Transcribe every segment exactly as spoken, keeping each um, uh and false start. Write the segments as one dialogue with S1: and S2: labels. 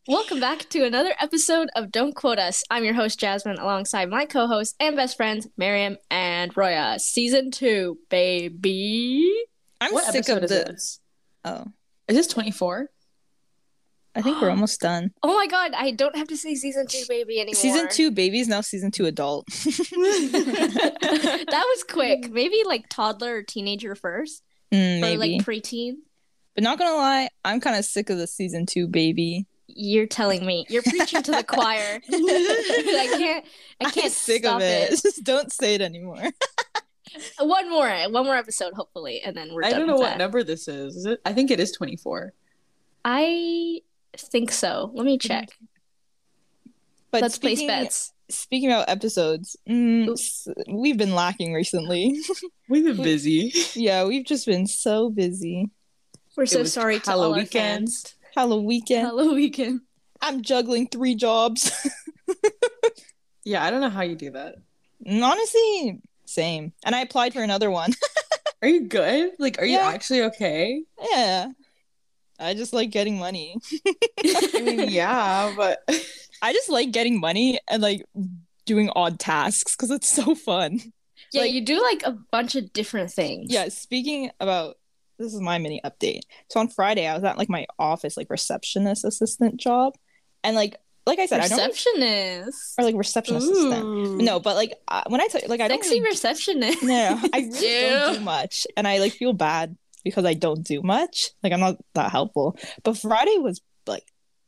S1: Welcome back to another episode of Don't Quote Us. I'm your host, Jasmine, alongside my co-hosts and best friends, Miriam and Roya. Season two, baby.
S2: I'm
S3: What
S2: sick
S3: episode
S2: of
S3: is
S2: the.
S3: this?
S2: Oh,
S3: Is this twenty-four?
S2: I think we're almost done.
S1: Oh my god, I don't have to say season two, baby, anymore.
S2: Season two babies, now season two adult.
S1: That was quick. Maybe like toddler or teenager first.
S2: Mm,
S1: Or
S2: maybe.
S1: like preteen.
S2: But not gonna lie, I'm kind of sick of the season two baby.
S1: You're telling me. You're preaching to the choir. I can't I can't
S2: I'm sick
S1: stop
S2: of it.
S1: it.
S2: Just don't say it anymore.
S1: One more. One more episode, hopefully, and then we're
S3: I
S1: done
S3: don't know
S1: with
S3: what
S1: that.
S3: number this is. Is it? I think it is twenty-four.
S1: I think so. Let me check.
S2: But
S1: Let's place
S2: speaking,
S1: bets.
S2: speaking about episodes, mm, s- we've been lacking recently.
S3: We've been busy.
S2: Yeah, we've just been so busy.
S1: We're so
S3: It was
S1: sorry to all our
S3: Halloween.
S1: fans.
S2: Hello weekend.
S1: Hello weekend.
S2: I'm juggling three jobs.
S3: Yeah, I don't know how you do that.
S2: And honestly, same. And I applied for another one.
S3: Are you good? Like, are you
S2: Yeah.
S3: actually okay?
S2: Yeah. I just like getting money.
S3: I mean, yeah, but
S2: I just like getting money and like doing odd tasks because it's so fun.
S1: Yeah,
S2: Like-
S1: you do like a bunch of different things.
S2: Yeah, speaking about this is my mini update. So on Friday I was at like my office like receptionist assistant job. And like like I said, I don't really-
S1: Receptionist.
S2: or like receptionist assistant.
S1: Ooh.
S2: No, but like uh, when I tell like I don't
S1: Sexy
S2: really,
S1: receptionist.
S2: no, I really don't
S1: Ew.
S2: do much. And I like feel bad because I don't do much. Like I'm not that helpful. But Friday was like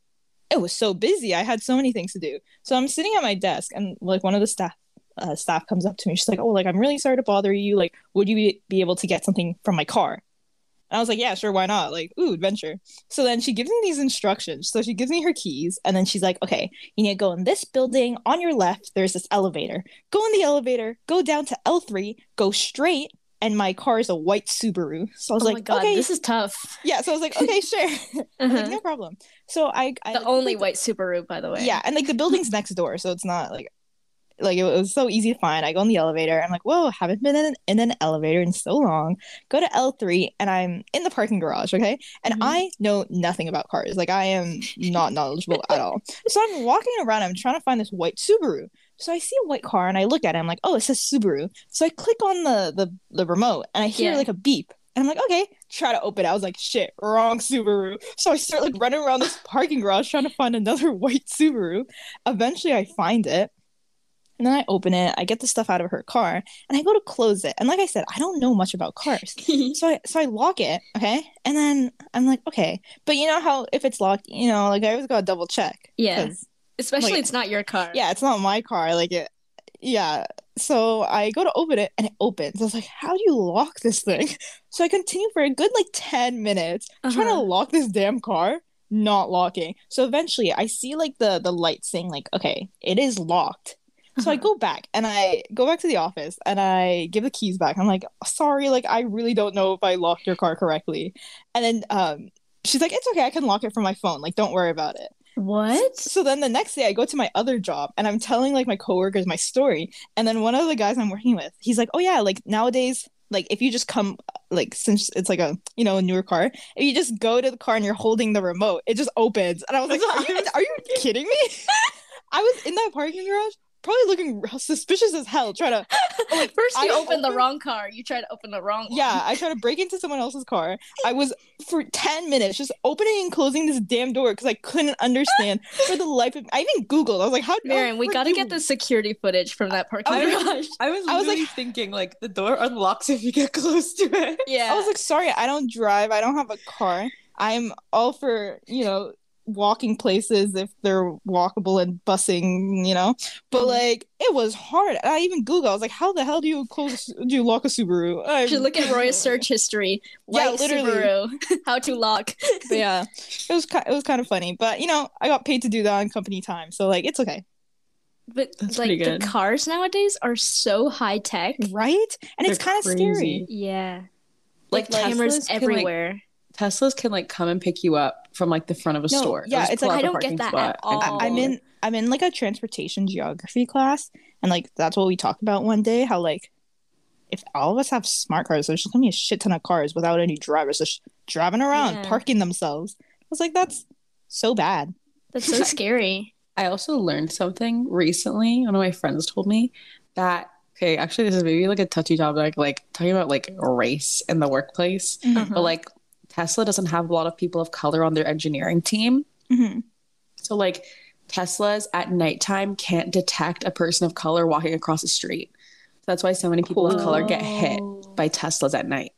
S2: it was so busy. I had so many things to do. So I'm sitting at my desk and like one of the staff uh, staff comes up to me. She's like, "Oh, like I'm really sorry to bother you. Like, would you be, be able to get something from my car?" And I was like, "Yeah, sure, why not? Like, ooh, adventure." So then she gives me these instructions. So she gives me her keys, and then she's like, "Okay, you need to go in this building. On your left, there's this elevator. Go in the elevator. Go down to L three. Go straight." And my car is a white Subaru. So I was
S1: Oh
S2: like,
S1: my god,
S2: "Okay,
S1: this is tough.
S2: yeah." So I was like, "Okay, sure." I was like,
S1: Uh-huh.
S2: no problem. So I, I
S1: The
S2: like,
S1: only
S2: like,
S1: white Subaru, by the way.
S2: yeah, and like the building's next door, so it's not like like it was so easy to find. I go in the elevator. I'm like, whoa, haven't been in, in an elevator in so long. Go to L three, and I'm in the parking garage. Okay, and
S1: Mhm.
S2: I know nothing about cars. Like I am not knowledgeable at all. So I'm walking around. I'm trying to find this white Subaru. So I see a white car, and I look at it. I'm like, oh, it says Subaru. So I click on the the, the remote, and I hear
S1: Yeah.
S2: like a beep. And I'm like, okay, try to open it. I was like, shit, wrong Subaru. So I start like running around this parking garage trying to find another white Subaru. Eventually I find it. And then I open it, I get the stuff out of her car, and I go to close it. And like I said, I don't know much about cars. So I so I lock it, okay? And then I'm like, okay. But you know how if it's locked, you know, like I always gotta double check.
S1: Yeah.
S2: 'Cause,
S1: Especially
S2: Like-
S1: it's not your car.
S2: yeah, it's not my car. Like it yeah. So I go to open it and it opens. I was like, how do you lock this thing? So I continue for a good like ten minutes trying to
S1: Uh-huh.
S2: lock this damn car, not locking. So eventually I see like the the light saying like, okay, it is locked. So I
S1: Uh-huh.
S2: go back and I go back to the office and I give the keys back. I'm like, sorry, like I really don't know if I locked your car correctly. And then um she's like, it's okay, I can lock it from my phone. Like, don't worry about it.
S1: What?
S2: So then the next day I go to my other job and I'm telling like my coworkers my story. And then one of the guys I'm working with, he's like, oh yeah, like nowadays, like if you just come like since it's like a you know a newer car, if you just go to the car and you're holding the remote, it just opens. And I was like, are you, are you kidding me? I was in that parking garage, probably looking suspicious as hell, trying to like
S1: First you
S2: I
S1: open the
S2: opened-
S1: wrong car. You try to open the wrong one.
S2: yeah, I tried to break into someone else's car. I was for ten minutes just opening and closing this damn door because I couldn't understand for the life of I even Googled. I was like, how do
S1: Miriam, we
S2: how
S1: gotta
S2: do
S1: get
S2: you-
S1: the security footage from that parking
S3: I was-
S1: garage.
S3: I was
S2: I was
S3: literally
S2: like-
S3: thinking like the door unlocks if you get close to it.
S1: Yeah.
S2: I was like, sorry, I don't drive. I don't have a car. I'm all for, you know, walking places if they're walkable and busing, you know. But
S1: Mhm.
S2: like, it was hard. I even Googled. I was like, how the hell do you close? Do you lock a Subaru? I
S1: You should look at Roy's search history.
S2: Yeah,
S1: White
S2: literally.
S1: Subaru. How to lock.
S2: But yeah, it was ki- it was kind of funny. But you know, I got paid to do that on company time, so like, it's okay,
S1: But
S3: That's
S1: like
S3: pretty
S1: the
S3: good.
S1: cars nowadays are so high tech.
S2: right? And it's
S3: They're
S2: kind of
S3: crazy.
S2: scary.
S1: Yeah.
S3: Like,
S1: Like cameras
S3: Teslas can, like-
S1: everywhere.
S3: Teslas can like come and pick you up from like the front of a
S2: No,
S3: store.
S2: yeah,
S3: They'll just
S2: it's
S3: pull
S2: like-
S3: out
S1: I
S3: the
S1: don't get
S3: parking
S1: that
S3: spot
S1: at
S3: and
S1: all.
S3: go
S2: I'm
S3: over.
S2: in I'm in like a transportation geography class, and like that's what we talked about one day. How like if all of us have smart cars, there's just gonna be a shit ton of cars without any drivers just driving around,
S1: Yeah.
S2: parking themselves. I was like, that's so bad.
S1: That's so scary.
S3: I also learned something recently. One of my friends told me that, okay, actually, this is maybe like a touchy topic, like talking about like race in the workplace.
S2: Mhm.
S3: But like Tesla doesn't have a lot of people of color on their engineering team.
S2: Mhm.
S3: So like Teslas at nighttime can't detect a person of color walking across the street. So that's why so many people of color get hit
S1: Oh.
S3: by Teslas at night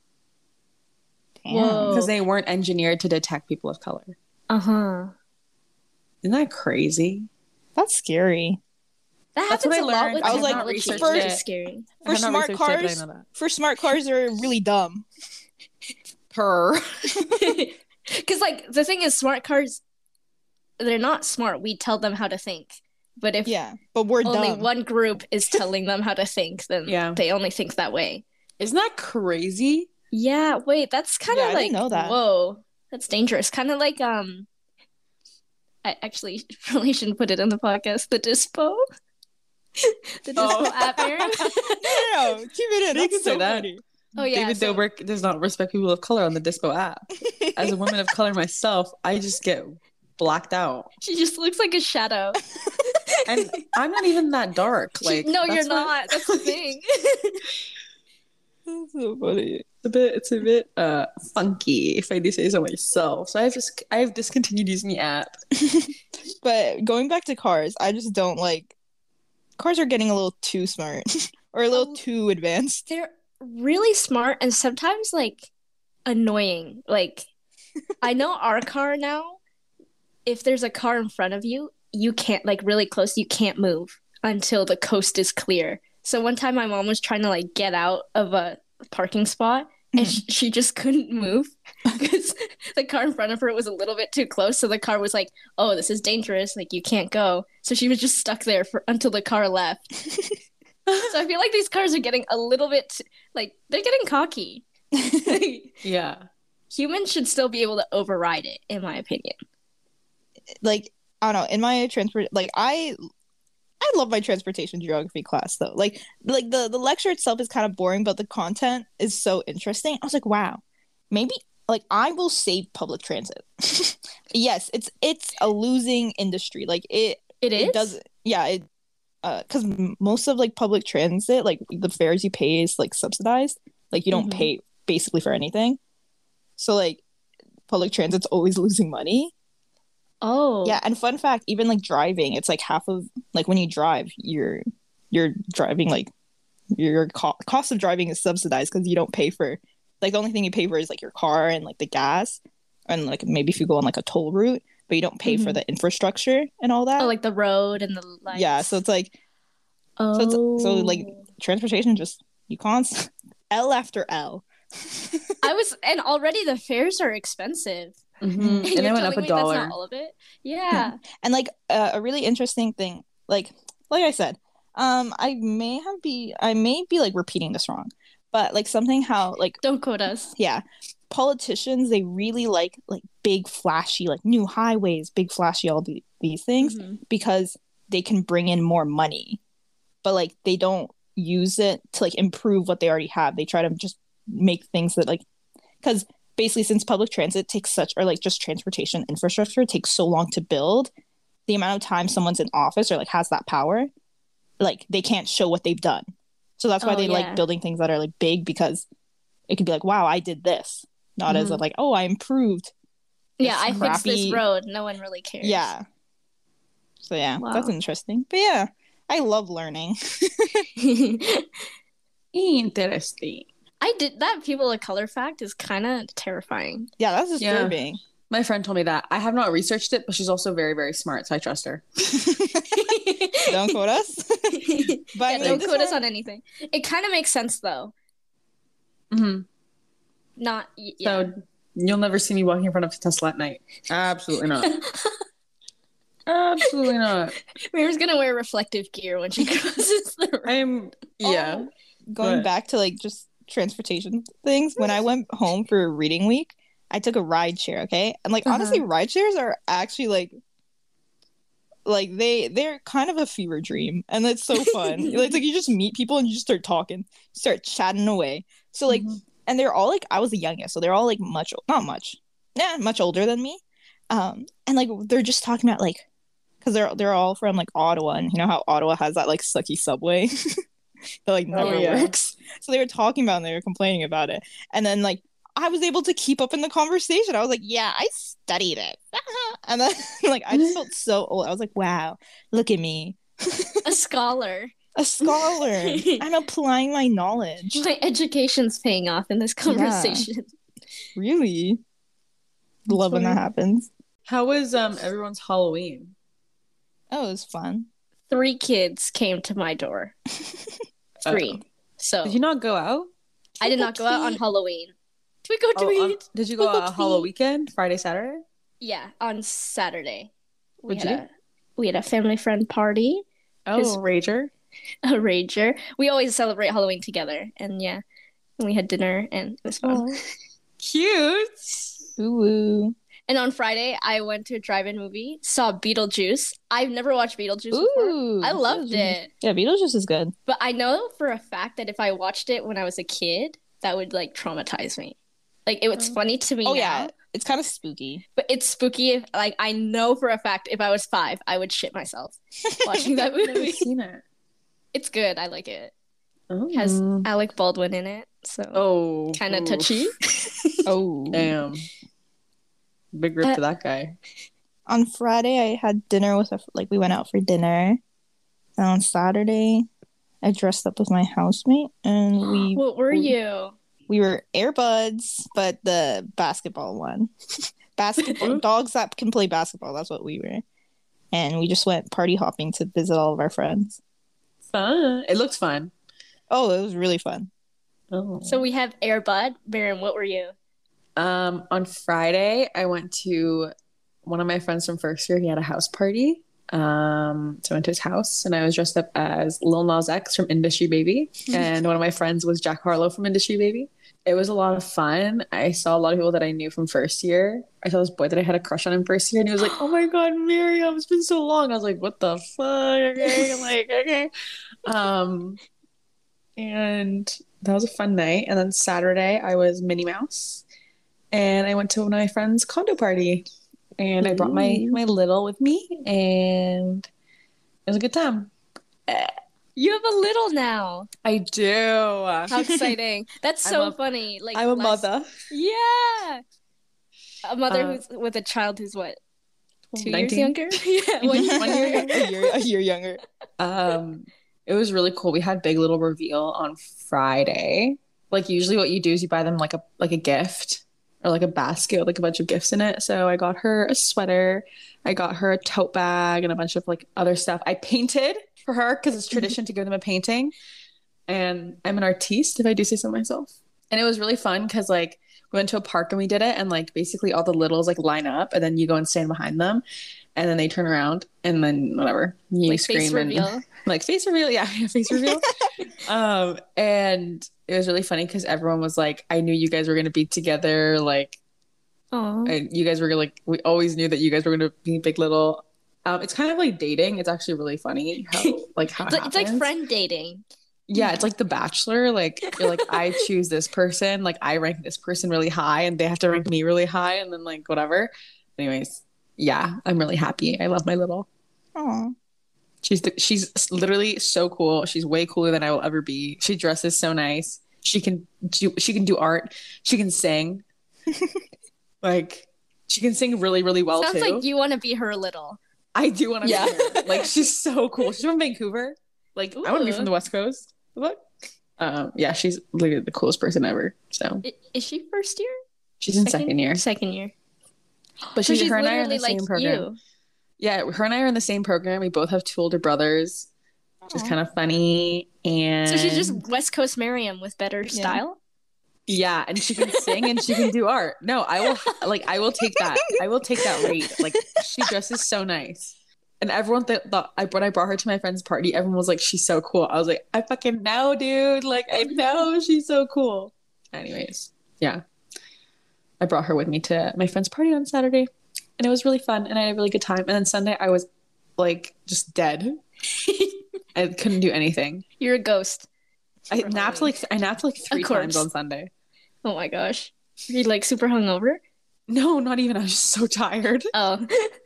S2: Damn.
S1: Whoa.
S3: because they weren't engineered to detect people of color.
S1: Uh-huh.
S3: Isn't that crazy?
S2: That's scary.
S1: That
S3: That's
S1: happens
S3: what
S1: a
S3: I
S1: lot
S3: learned.
S1: with
S2: I was like,
S1: technology.
S2: first-
S1: It's just scary.
S3: I
S2: For
S3: have not
S2: smart
S3: researched it, but I
S2: cars,
S3: know that.
S2: for smart cars are really dumb.
S3: Per.
S1: Because, like, the thing is, smart cars, they're not smart. We tell them how to think. But if
S2: Yeah, but we're
S1: only
S2: dumb.
S1: one group is telling them how to think, then
S3: Yeah.
S1: they only think that way.
S3: Isn't that crazy?
S1: Yeah, wait, that's kind of
S2: Yeah, I
S1: like,
S2: didn't know that.
S1: whoa, that's dangerous. Kind of like, um, I actually really shouldn't put it in the podcast, the Dispo. The Dispo
S3: Oh.
S1: app, Aaron.
S2: no, no, no, keep it in.
S3: You
S2: That's
S3: can say
S2: so
S3: that.
S2: funny.
S1: Oh, yeah.
S3: David
S1: so-
S3: Dobrik does not respect people of color on the Dispo app. As a woman of color myself, I just get blacked out.
S1: She just looks like a shadow.
S3: And I'm not even that dark. Like
S1: no, you're
S3: that's what-
S1: not. That's the thing.
S2: That's so funny.
S3: It's a bit it's a bit uh funky if I do say so myself. So I've just I've discontinued using the app.
S2: But going back to cars, I just don't like. Cars are getting a little too smart or a little
S1: Oh.
S2: too advanced.
S1: They're really smart and sometimes like annoying. Like I know our car now, if there's a car in front of you, you can't like really close, you can't move until the coast is clear. So one time my mom was trying to like get out of a parking spot and sh- she just couldn't move because the car in front of her was a little bit too close. So the car was like, "Oh, this is dangerous. Like you can't go." So she was just stuck there for until the car left. So I feel like these cars are getting a little bit like they're getting cocky.
S3: Yeah.
S1: Humans should still be able to override it, in my opinion.
S2: Like I don't know. In my transport, like I, I love my transportation geography class though. Like like the the lecture itself is kind of boring, but the content is so interesting. I was like, wow, maybe like I will save public transit. Yes, it's it's a losing industry. Like it
S1: It is.
S2: it does yeah it uh because most of like public transit, like the fares you pay is like subsidized. Like you don't
S1: Mhm.
S2: pay basically for anything. So like public transit's always losing money.
S1: Oh.
S2: Yeah, and fun fact, even like driving, it's like half of like when you drive, you're you're driving like your co- cost of driving is subsidized because you don't pay for like the only thing you pay for is like your car and like the gas and like maybe if you go on like a toll route, but you don't pay for
S1: Mhm.
S2: the infrastructure and all that.
S1: Oh, like the road and the lights.
S2: Yeah, so it's like
S1: oh.
S2: so it's- so, like, transportation just you can't L after L.
S1: I was, and already the fares are expensive.
S3: Mhm.
S1: And
S3: And
S1: you're
S3: they went up
S1: telling
S3: a
S1: me
S3: dollar.
S1: That's not all of it. Yeah.
S2: And like uh, a really interesting thing, like like I said, um, I may have be I may be like repeating this wrong, but like something how like
S1: Don't quote us.
S2: yeah, politicians they really like like big flashy like new highways, big flashy all the, these things
S1: Mhm.
S2: because they can bring in more money, but like they don't use it to like improve what they already have. They try to just make things that like because basically since public transit takes such or like just transportation infrastructure takes so long to build, the amount of time someone's in office or like has that power, like they can't show what they've done. So that's why
S1: Oh,
S2: they
S1: yeah.
S2: like building things that are like big because it could be like, wow, I did this, not as
S1: Mhm.
S2: of like, oh, I improved.
S1: Yeah,
S2: this
S1: I fixed this
S2: crappy-
S1: road. No one really cares.
S2: Yeah. So yeah,
S1: Wow.
S2: that's interesting. But yeah, I love learning.
S3: Interesting.
S1: I did that people of color fact is kind of terrifying.
S2: Yeah, that's
S3: Yeah.
S2: disturbing.
S3: My friend told me that. I have not researched it, but she's also very, very smart, so I trust her.
S2: Don't quote us. But I
S1: Yeah,
S2: mean,
S1: don't
S2: this
S1: quote us
S2: one-
S1: on anything. It kind of makes sense though.
S3: hmm
S1: Not y- yeah.
S3: So you'll never see me walking in front of a Tesla at night. Absolutely not. Absolutely not.
S1: Mira's gonna wear reflective gear when she crosses the road.
S3: I'm yeah.
S2: Oh, going
S3: What?
S2: back to like just transportation things, when I went home for reading week, I took a ride share, okay? And like
S1: Uh-huh.
S2: honestly, ride shares are actually like like they they're kind of a fever dream and it's so fun. It's like you just meet people and you just start talking, start chatting away. So like
S3: Mhm.
S2: and they're all like I was the youngest, so they're all like much not much. Yeah, much older than me. Um, and like they're just talking about like, because they're they're all from like Ottawa, and you know how Ottawa has that like sucky subway that like never
S3: Oh, yeah.
S2: works. So they were talking about it and they were complaining about it, and then like I was able to keep up in the conversation. I was like, yeah, I studied it, and then like I just felt so old. I was like, wow, look at me,
S1: A scholar.
S2: a scholar. I'm applying my knowledge.
S1: My education's paying off in this conversation.
S2: Really love when that
S3: funny.
S2: happens.
S3: How was um everyone's Halloween?
S2: Oh, it was fun.
S1: Three kids came to my door. Three.
S3: Uh-oh.
S1: So
S3: Did you not go out?
S1: I did not go out on Halloween. Did we go
S3: Oh,
S1: tweet?
S3: on- did you go out on Halloween weekend? Friday, Saturday?
S1: Yeah, on Saturday. We
S3: What'd
S1: had
S3: you
S1: a we had a family friend party.
S3: Oh,
S1: His-
S3: Rager.
S1: A rager. We always celebrate Halloween together, and yeah, and we had dinner, and it was fun.
S3: Oh. Cute.
S2: Ooh.
S1: And on Friday, I went to a drive-in movie, saw Beetlejuice. I've never watched Beetlejuice before.
S2: Ooh.
S1: I loved it,
S2: Yeah, Beetlejuice is good.
S1: but I know for a fact that if I watched it when I was a kid, that would like traumatize me. Like it was funny to me
S2: Oh
S1: now,
S2: yeah, it's kind of spooky.
S1: but it's spooky. If, like I know for a fact, if I was five, I would shit myself watching that
S3: I've never
S1: movie.
S3: seen it.
S1: It's good. I like it.
S3: Oh.
S1: It has Alec Baldwin in it, so
S3: oh,
S1: kind of
S3: oof.
S1: touchy.
S2: Oh.
S3: Damn. Big rip
S1: Uh,
S3: to that guy.
S2: On Friday, I had dinner with a like we went out for dinner. And on Saturday, I dressed up with my housemate, and we
S1: What were
S2: we-
S1: you?
S2: we were Airbuds, but the basketball one. Basketball dogs that can play basketball. That's what we were, and we just went party hopping to visit all of our friends.
S3: Fun. It looks fun.
S2: Oh, it was really fun.
S3: Oh.
S1: So we have Airbud. Baron, what were you?
S3: Um, on Friday, I went to one of my friends from first year. He had a house party. Um, so I went to his house and I was dressed up as Lil Nas X from Industry Baby. And one of my friends was Jack Harlow from Industry Baby. It was a lot of fun. I saw a lot of people that I knew from first year. I saw this boy that I had a crush on in first year, and he was like, "Oh my God, Miriam, it's been so long." I was like, "What the fuck?" Okay, I'm like, okay. Um, and that was a fun night. And then Saturday, I was Minnie Mouse, and I went to one of my friends' condo party, and I brought my
S2: Ooh.
S3: my little with me, and it was a good time.
S1: You have a little now.
S3: I do.
S1: How exciting! That's
S3: I'm
S1: so
S3: a-
S1: funny. Like
S3: I'm a
S1: last-
S3: mother.
S1: Yeah, a mother
S3: Uh,
S1: who's with a child who's what two
S3: nineteen?
S1: years younger. Yeah, one year.
S3: One year younger.
S2: a year, a year younger.
S3: Um, it was really cool. We had big little reveal on Friday. Like usually, what you do is you buy them like a like a gift or like a basket with like a bunch of gifts in it. So I got her a sweater. I got her a tote bag and a bunch of like other stuff. I painted for her because it's tradition to give them a painting. And I'm an artiste, if I do say so myself. And it was really fun because like we went to a park and we did it, and like basically all the littles like line up, and then you go and stand behind them, and then they turn around, and then whatever you
S1: Like
S3: scream
S1: face
S3: and
S1: reveal.
S3: like face reveal, yeah, face reveal. um, and it was really funny because everyone was like, "I knew you guys were gonna be together." Like,
S1: Oh,
S3: I, you guys were like, we always knew that you guys were gonna be big little. Um, it's kind of like dating. It's actually really funny how like how
S1: it's
S3: it
S1: like, it's like
S3: happens.
S1: friend dating.
S3: Yeah, it's like The Bachelor. Like you're like, I choose this person. Like I rank this person really high, and they have to rank me really high, and then like whatever. Anyways, yeah, I'm really happy. I love my little.
S2: Oh,
S3: She's the, she's literally so cool. She's way cooler than I will ever be. She dresses so nice. She can do she can do art. She can sing. Like she can sing really really well
S1: Sounds
S3: too.
S1: like you want to be her little.
S3: I do want to
S2: Yeah.
S3: meet her. Like she's so cool. She's from Vancouver. Like I want to be
S1: Ooh.
S3: from the West Coast. What? Um, yeah, she's literally the coolest person ever. So
S1: I- Is she first year?
S3: she's in second, year,
S1: Second year.
S3: but
S1: So
S3: she's,
S1: she's
S3: her and I are in the
S1: literally
S3: same
S1: like
S3: program.
S1: you.
S3: Yeah, her and I are in the same program. We both have two older brothers, which is kind of funny. And
S1: So she's just West Coast Miriam with better style.
S3: yeah, and she can sing and she can do art. No, I will like I will take that. I will take that rate. Like she dresses so nice. And everyone th- thought I when I brought her to my friend's party, everyone was like, "She's so cool." I was like, "I fucking know, dude. Like, I know she's so cool." Anyways, yeah, I brought her with me to my friend's party on Saturday, and it was really fun, and I had a really good time. And then Sunday, I was like just dead. I couldn't do anything.
S1: You're a ghost.
S3: I
S1: For
S3: napped
S1: Halloween.
S3: like I napped like three
S1: Of course.
S3: times on Sunday.
S1: Oh my gosh. Are you like super hungover?
S3: No, not even. I was just so tired.
S1: Oh.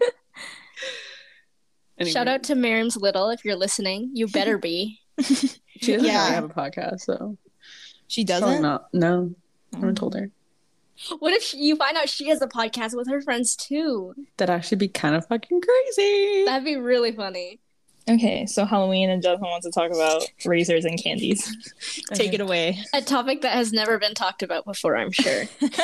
S3: Anyway.
S1: Shout out to Miriam's Little if you're listening. You better be.
S3: She doesn't
S2: Yeah.
S3: really have a podcast, so
S2: She
S3: probably
S2: doesn't.
S3: not. No, I haven't told her.
S1: What if she, you find out she has a podcast with her friends too?
S3: That'd actually be kind of fucking crazy.
S1: That'd be really funny.
S2: Okay, so Halloween and Jonathan wants to talk about razors and candies. Take it away.
S1: A topic that has never been talked about before, I'm sure.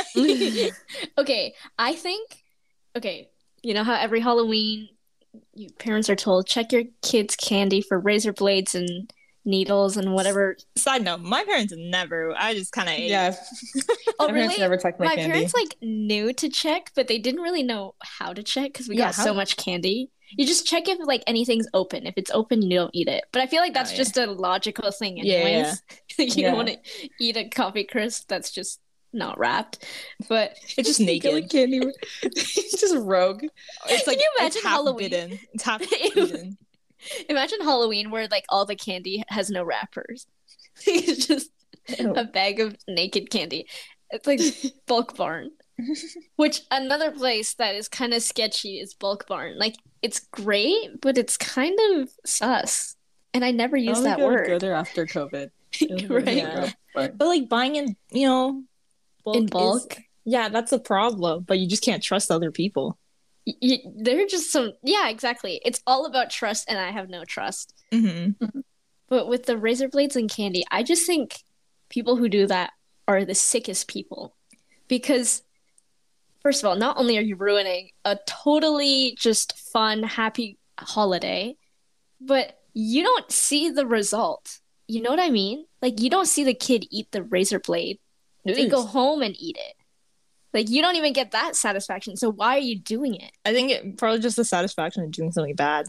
S1: Okay, I think, okay, you know how every Halloween you, parents are told, check your kids' candy for razor blades and needles and whatever.
S2: Side note, my parents never. I just kind of ate.
S3: Yeah.
S1: Oh,
S3: My parents
S1: really?
S3: never checked my,
S1: My
S3: candy.
S1: parents like knew to check, but they didn't really know how to check because we
S2: Yeah,
S1: got
S2: how-
S1: so much candy. You just check if like anything's open. If it's open, you don't eat it. But I feel like that's
S2: Oh, yeah.
S1: just a logical thing,
S2: Yeah,
S1: anyways. you
S3: Yeah.
S1: don't want to eat a coffee crisp that's just not wrapped, but
S2: It's just
S3: Get, like,
S2: naked.
S3: candy. It's just rogue.
S2: It's
S1: Can
S2: like
S1: you
S2: it's
S1: imagine
S2: half
S1: Halloween?
S2: bitten. It's half eaten.
S1: Imagine Halloween where like all the candy has no wrappers. It's just a bag of naked candy. It's like Bulk Barn. Which another place that is kind of sketchy is Bulk Barn. Like it's great, but it's kind of sus. And I never
S3: I
S1: use
S3: don't
S1: that
S3: think I would go
S1: word.
S3: there after COVID.
S1: Right.
S2: Yeah.
S3: But
S2: But like buying in, you know, bulk
S1: In
S2: is-
S1: bulk.
S2: yeah, that's a problem. But you just can't trust other people.
S1: Y- y- they're just some yeah, exactly. It's all about trust and I have no trust.
S2: Mm-hmm.
S1: But with the razor blades and candy, I just think people who do that are the sickest people. Because, first of all, not only are you ruining a totally just fun, happy holiday, but you don't see the result. You know what I mean? Like, you don't see the kid eat the razor blade. They go home and eat it. Like, you don't even get that satisfaction. So why are you doing it?
S2: I think it probably just the satisfaction of doing something bad.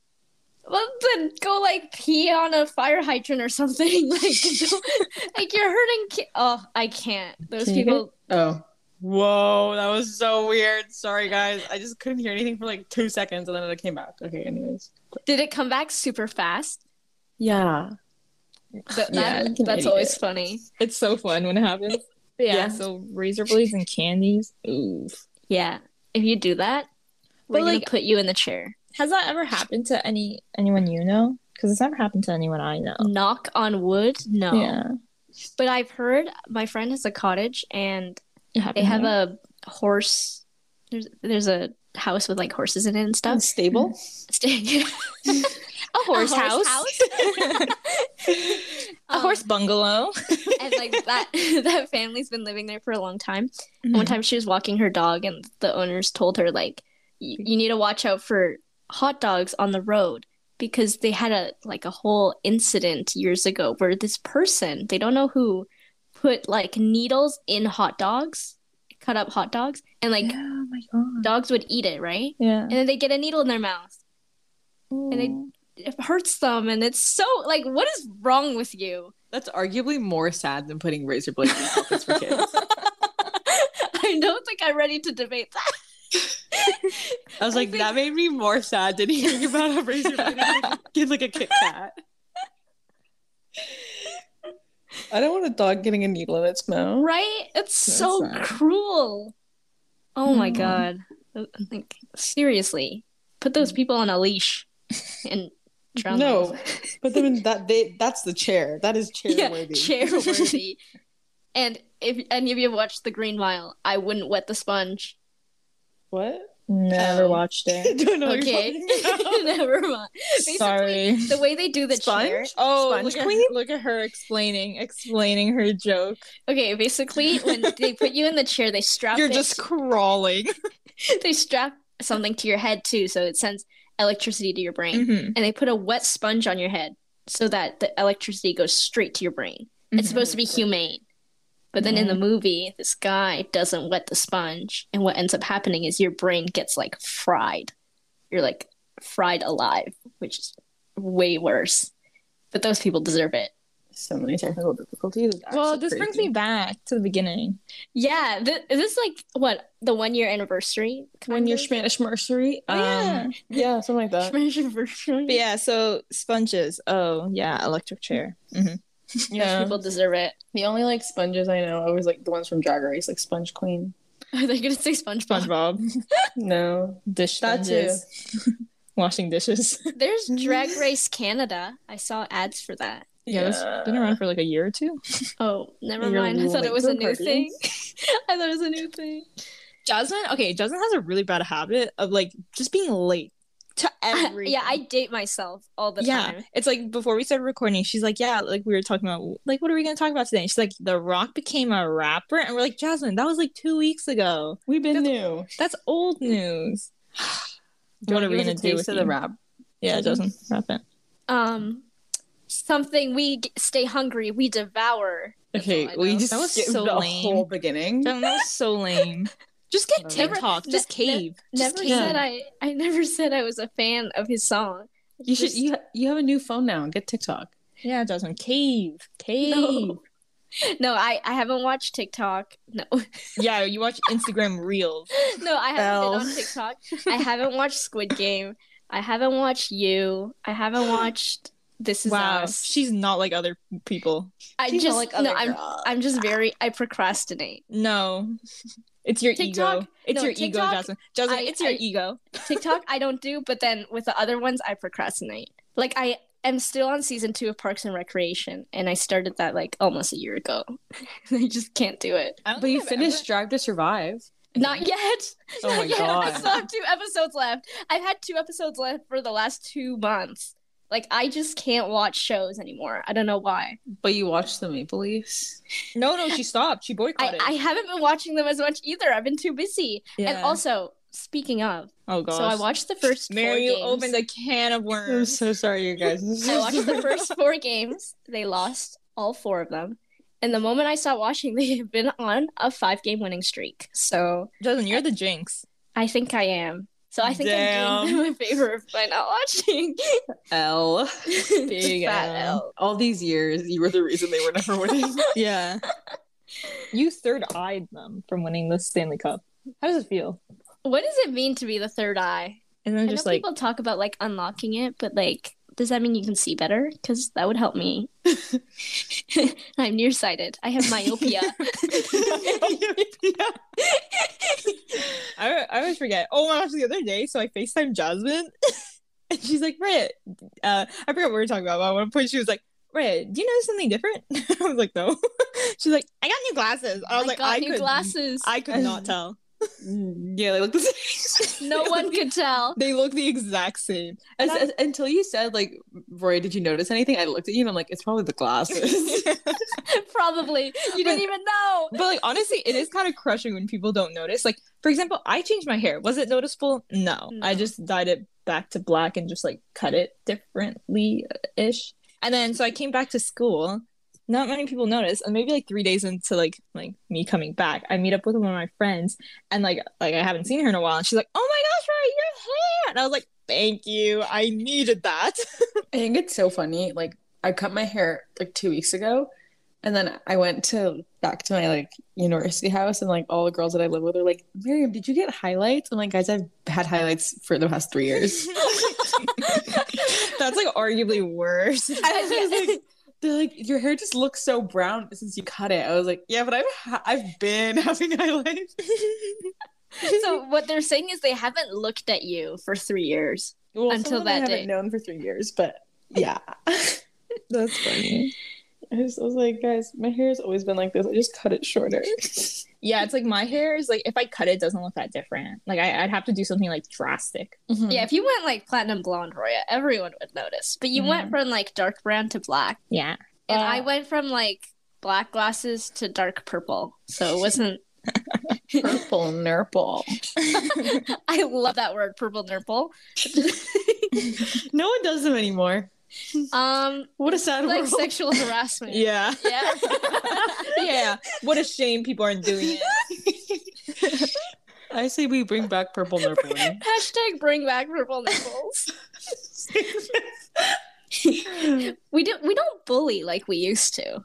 S1: Well, then go like pee on a fire hydrant or something. Like, don't- like you're hurting. Ki- oh, I can't. Those
S3: Can you
S1: people.
S3: oh. Whoa, that was so weird. Sorry guys. I just couldn't hear anything for like two seconds and then it came back. Okay, anyways.
S1: Did it come back super fast?
S3: Yeah.
S1: Th-
S3: Yeah,
S1: that-
S3: you can
S1: that's
S3: idiot.
S1: always funny.
S2: It's so fun when it happens. But yeah,
S3: Yeah.
S2: so razor blades and candies. Oof.
S1: Yeah, if you do that, we're
S2: But,
S1: gonna
S2: like-
S1: put you in the chair.
S2: Has that ever happened to any anyone you know? Because it's never happened to anyone I know.
S1: Knock on wood. No,
S2: Yeah.
S1: but I've heard my friend has a cottage and
S2: It
S1: they
S2: happened
S1: have
S2: here.
S1: a horse. There's there's a house with like horses in it and stuff.
S3: Unstable?
S1: Stay-
S2: a horse,
S1: a
S2: house.
S1: house?
S2: a
S1: Um,
S2: horse bungalow.
S1: and like that that family's been living there for a long time.
S2: Mm-hmm.
S1: One time she was walking her dog and the owners told her like y- you need to watch out for hot dogs on the road because they had a like a whole incident years ago where this person, they don't know who, put like needles in hot dogs, cut up hot dogs, and like
S2: oh my god.
S1: dogs would eat it, right?
S2: Yeah.
S1: And then they get a needle in their mouth. And they it hurts them and it's so like what is wrong with you?
S3: That's arguably more sad than putting razor blades in pockets for kids.
S1: I don't think I'm ready to debate that.
S3: I was
S1: I
S3: like,
S1: think-
S3: that made me more sad than hearing about a razor blade get like a Kit Kat. I don't want a dog getting a needle in its mouth.
S1: Right? It's
S3: That's
S1: so
S3: sad.
S1: cruel. Oh my
S2: Hmm.
S1: god. Like seriously, put those people on a leash and drown
S3: No,
S1: them.
S3: but then that they that's the chair. That is chair
S1: Yeah,
S3: worthy.
S1: chair worthy. And if any of you have watched The Green Mile, I wouldn't wet the sponge.
S3: What?
S2: Never
S1: Um,
S2: watched
S3: I
S2: it.
S3: don't know what
S1: Okay,
S3: you're talking about.
S1: never mind. Basically,
S2: Sorry.
S1: the way they do the
S3: Sponge?
S1: chair.
S2: Oh,
S3: Sponge
S2: look at,
S3: queen?
S2: look at her explaining explaining her joke.
S1: Okay, basically, when they put you in the chair, they strap
S2: You're
S1: it-
S2: just crawling.
S1: they strap something to your head too, so it sends electricity to your brain.
S2: Mm-hmm.
S1: And they put a wet sponge on your head so that the electricity goes straight to your brain. It's supposed to be humane. But then in the movie, this guy doesn't wet the sponge. And what ends up happening is your brain gets like fried. You're like fried alive, which is way worse. But those people deserve it.
S3: So many technical difficulties. It's
S2: Well,
S3: actually
S2: this brings
S3: crazy.
S2: me back to the beginning.
S1: Yeah. Th- is this like what? The one year anniversary?
S3: One year Spanish nursery.
S2: Oh, yeah.
S3: Um, yeah, something like that.
S1: Spanish anniversary.
S2: But yeah, so sponges. Oh, yeah, electric chair. Mm-hmm.
S1: Those people deserve it.
S3: The only like sponges I know are always like the ones from Drag Race, like Sponge Queen.
S1: Are they gonna say SpongeBob?
S2: SpongeBob.
S3: No.
S2: Dish
S3: That too.
S2: sponges. Washing dishes.
S1: There's Drag Race Canada. I saw ads for that.
S2: Yeah, it's been around for like a year or two.
S1: Oh, never
S3: You're
S1: mind. I thought
S3: late
S1: it was
S3: to
S1: a
S3: the
S1: new
S3: party.
S1: thing. I thought it was a new thing.
S2: Jasmine, okay, Jasmine has a really bad habit of like just being late to everything.
S1: Yeah, I date myself all the
S2: yeah,
S1: time.
S2: it's like before we started recording, she's like, yeah, like we were talking about, like, what are we going to talk about today? And she's like, The Rock became a rapper. And we're like, Jasmine, that was like two weeks ago.
S3: We've been
S2: That's-
S3: new.
S2: That's old news.
S3: Do
S2: What
S3: you
S2: are we
S3: wanna
S2: going
S3: give
S2: to
S3: us a
S2: do
S3: taste
S2: with
S3: of the
S2: you?
S3: rap?
S2: Yeah, Jasmine, wrap it.
S1: Um, something we g- stay hungry, we devour. That's
S3: Okay,
S1: all I
S3: we
S1: know.
S3: just
S2: That was
S3: skipped
S2: so
S3: the
S2: lame.
S3: whole beginning.
S2: Jasmine, that was so lame. Just get
S3: Never-
S2: TikTok. Just
S1: ne- ne-
S2: cave. Just
S1: Never
S2: cave.
S1: said I. I never said I was a fan of his song.
S3: You should.
S1: Just-
S3: You you have a new phone now. Get TikTok.
S2: Yeah, Jasmine, cave. Cave.
S1: No. No, I, I haven't watched TikTok. No.
S2: Yeah, you watch Instagram Reels.
S1: No, I haven't
S3: Belle.
S1: been on TikTok. I haven't watched Squid Game. I haven't watched You. I haven't watched This Is
S2: Wow,
S1: Us.
S2: she's not like other people.
S1: I
S3: She's not
S1: just
S3: like
S1: no,
S3: other
S1: I'm
S3: girls.
S1: I'm just very I procrastinate.
S2: No. It's your
S1: TikTok?
S2: ego. It's
S1: No,
S2: your ego,
S1: TikTok,
S2: Jasmine. Jasmine,
S1: I-
S2: it's your
S1: I-
S2: ego.
S1: TikTok I don't do, but then with the other ones I procrastinate. Like I am still on season two of Parks and Recreation, and I started that like almost a year ago. I just can't do it.
S2: I don't
S3: But
S2: think
S3: you
S2: I've
S3: finished
S2: ever-
S3: Drive to Survive.
S1: Not yet.
S3: Oh
S1: Not
S3: my
S1: yet.
S3: God.
S1: I still have two episodes left. I've had two episodes left for the last two months. Like I just can't watch shows anymore. I don't know why.
S3: But you watched the Maple Leafs.
S2: No, no, she stopped. She
S1: I,
S2: boycotted.
S1: I haven't been watching them as much either. I've been too busy.
S2: Yeah.
S1: And also, speaking of,
S2: oh gosh.
S1: so I watched the first four
S2: Mary, you
S1: games.
S2: opened a can of
S3: I'm
S2: worms.
S3: so sorry, you guys.
S1: I watched the first four games. They lost all four of them. And the moment I stopped watching, they have been on a five game winning streak. So
S2: Jasmine, you're the jinx.
S1: I think I am. So I think I'm
S2: Damn.
S1: doing them a favor by not watching.
S3: L.
S2: Big
S1: Fat
S2: L.
S1: L.
S3: All these years, you were the reason they were never winning.
S2: Yeah. You third-eyed them from winning the Stanley Cup. How does it feel?
S1: What does it mean to be the third eye?
S2: And then
S1: I
S2: just
S1: know
S2: like,
S1: people talk about like unlocking it, but like, does that mean you can see better? Because that would help me. I'm nearsighted. I have myopia.
S2: I, I always forget. Oh my gosh, the other day, so I FaceTimed Jasmine, and she's like, Rit, uh, I forgot what we were talking about, but at one point she was like, Rit, do you notice something different? I was like, no. She's like, I got new glasses. I was
S1: I
S2: like,
S1: got
S2: I
S1: new
S2: could,
S1: glasses.
S2: I could not tell.
S3: Yeah, they look the same.
S1: no one could tell.
S2: They look the exact same.
S3: As,
S2: And I-
S3: as- until you said, like, Roy, did you notice anything? I looked at you and I'm like, it's probably the glasses.
S1: Probably. You didn't even know.
S2: But like honestly, it is kind of crushing when people don't notice. Like, for example, I changed my hair. Was it noticeable? No.
S1: No.
S2: I just dyed it back to black and just like cut it differently ish. And then so I came back to school. Not many people noticed. And maybe like three days into like like me coming back, I meet up with one of my friends and like like I haven't seen her in a while. And she's like, oh my gosh, Ray, your hair. And I was like, thank you. I needed that.
S3: I think it's so funny. Like, I cut my hair like two weeks ago, and then I went to back to my like university house, and like all the girls that I live with are like, Miriam, did you get highlights? I'm like, guys, I've had highlights for the past three years.
S2: That's like arguably worse.
S3: I was like, they're like, your hair just looks so brown since you cut it. I was like, yeah, but I've ha- I've been having highlights.
S1: So what they're saying is they haven't looked at you for three years.
S3: Well,
S1: Until
S3: some of them I
S1: that
S3: haven't
S1: day.
S3: known for three years, but yeah.
S2: That's funny.
S3: I, just, I was like, guys, my hair has always been like this. I just cut it shorter.
S2: Yeah, it's like my hair is like if I cut it, it doesn't look that different. Like I, I'd have to do something like drastic.
S1: Yeah, if you went like platinum blonde, Roya, everyone would notice. But you
S2: Mhm.
S1: went from like dark brown to black.
S2: Yeah.
S1: And
S3: Uh,
S1: I went from like black glasses to dark purple. So it wasn't
S3: Purple nurple.
S1: I love that word, purple nurple.
S3: No one does them anymore.
S1: Um
S3: What a sad
S1: like
S3: world.
S1: sexual harassment.
S2: Yeah.
S1: Yeah.
S2: Yeah. What a shame people aren't doing it.
S3: I say we bring back purple nurpling.
S1: Hashtag bring back purple nipples. We don't we don't bully like we used to.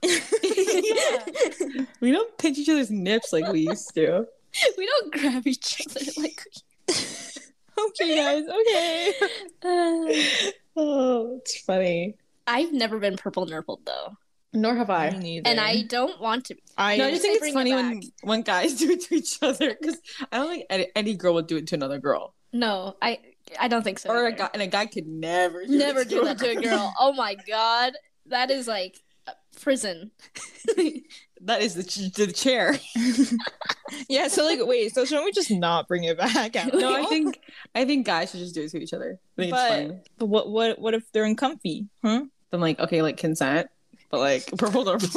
S3: We don't pinch each other's nips like we used to.
S1: We don't grab each other like
S2: Okay, guys. Okay.
S1: we
S3: Oh, it's funny.
S1: I've never been purple nurpled though.
S3: Nor have I.
S2: Me neither.
S1: And I don't want to.
S2: I,
S3: No, I just think it's
S1: bring it
S3: funny
S1: back.
S3: when when guys do it to each other because I don't think any, any girl would do it to another girl,
S1: No, I I don't think so.
S3: or a
S1: either.
S3: guy, and a guy could never do
S1: Never
S3: it
S1: do that to a girl. Oh my god, that is like prison.
S3: That is the ch- the chair.
S2: yeah. So like, wait. So shouldn't we just not bring it back? At
S3: No, I
S2: all?
S3: think I think guys should just do it to each other. I think it's
S2: But,
S3: fun.
S2: but what what what if they're uncomfy? Huh?
S3: Then like okay, like consent, but like purple nurples.